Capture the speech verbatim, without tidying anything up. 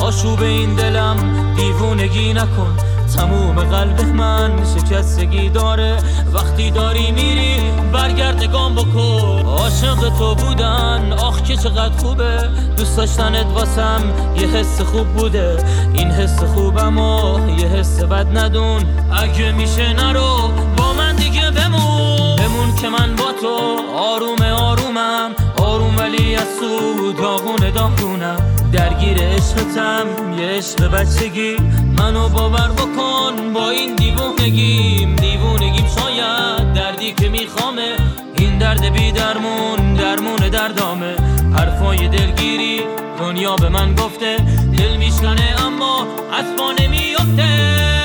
آشوب این دلم دیوونگی نکن، تموم قلب من شکستگی داره. وقتی داری میری برگرد نگام بکن. عاشق تو بودن آخ که چقدر خوبه، دوست داشتنت واسم یه حس خوب بوده. این حس خوبم و یه حس بد ندون. اگه میشه نرو با من دیگه بمون، بمون که من با تو آروم آرومم، آروم ولی از سو داغونه داغونم. درگیر عشقتم یه عشق بچگی، منو باور بکن با این دیوونگیم. دیوونگیم شاید دردی که میخوامه، این درد بی درمون درمون دردامه. حرفای دلگیری دنیا به من گفته، دل میشکنه اما از پا نمیفته.